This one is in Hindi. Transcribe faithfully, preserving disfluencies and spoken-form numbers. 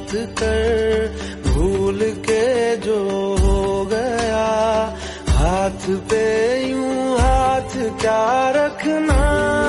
बात कर, भूल के जो हो गया, हाथ पे यूं हाथ क्या रखना।